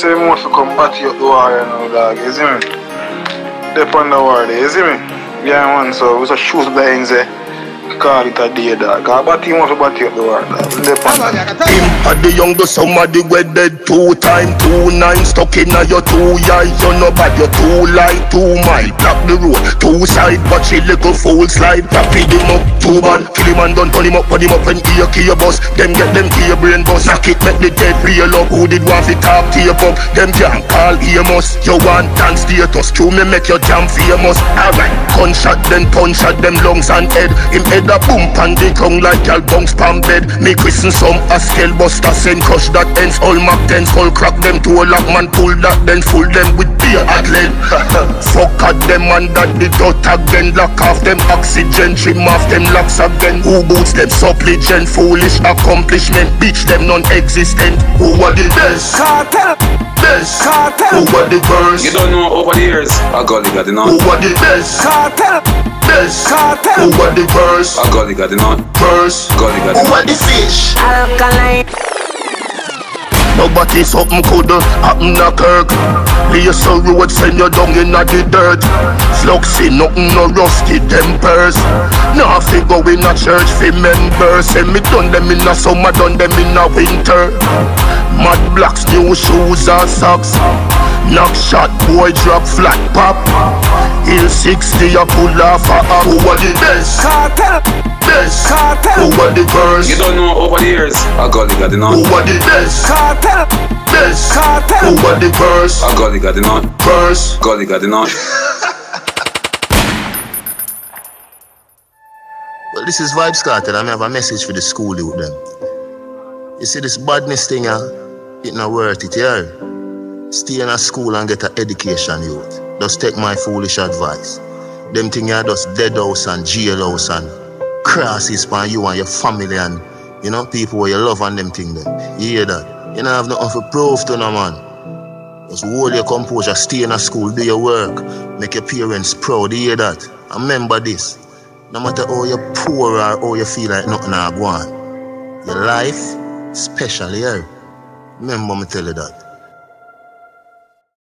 So you must come back to the war, you know, dog, you see me? Dep on the war there, you see me? Yeah, man, so we just shoot the ends there. Call it a day, dog. But he must back to the war, dog. Dep on that. Him had the youngest somebody we dead 2 times 2 9 stuck in your 2 eyes. You know bad, you 2 light 2 mile. Block the road 2 side, but she little fool slide. Rapid him up 2 ball. Kill him and done, turn him up when ear key bus. Them get them key brain bus. Knock it, make the dead real up. Who did want to talk to your pub? Them can't call Amos. You want dance status, true me make your jam famous. Alright, gunshot then punch at them lungs and head. Him head a boom pan the tongue like y'all bounce pan bed. Me christen some a scale buster send crush that ends. All Mac 10 skull crack them to a lock man pull that then full them with beer at lead. Fuck at them and that the dot again. Lock off them oxygen, trim off them locks again. Who boots them supplicant, foolish accomplishment. Bitch them non-existent. Who are the best? Cartel! Best. Cartel! Who are the worst? You don't know over the years. I got it, got it Who on. are the best? Cartel! Best. Cartel! Who are the worst? I got it, got it on. Worst. Got it, got it Who on. are the fish? Alkaline. Nobody something could happen a Kirk. Place a road send you down in the dirt. Slug see nothing no rusty tempers. Now fi go in a church fi members. Say me done them in a summer, done them in a winter. Mad blocks, new shoes and socks. Knock shot, boy drop flat pop. Hill 60 a pull off a up. Who are the best? Cartel! Best. Cartel! Who are the worst? You don't know over the years. I got it, got it on. Who are the best? Cartel! Best. Cartel! Who are the worst? I got it, got it on. Worst. Got it, got it on. Well, this is Vybz Kartel, and I have a message for the school youth them. You see this badness thing, it not worth it, yeah? Stay in a school and get an education, youth. Just take my foolish advice. Them thing are just dead house and jailhouse and crosses for you and your family and, you know, people where you love and them thing them. You hear that? You don't have nothing for proof to no man. Just hold your composure, stay in a school, do your work, make your parents proud, you hear that? And remember this. No matter how you're poor or how you feel like nothing are going on, your life, special, yeah? Remember me tell you that.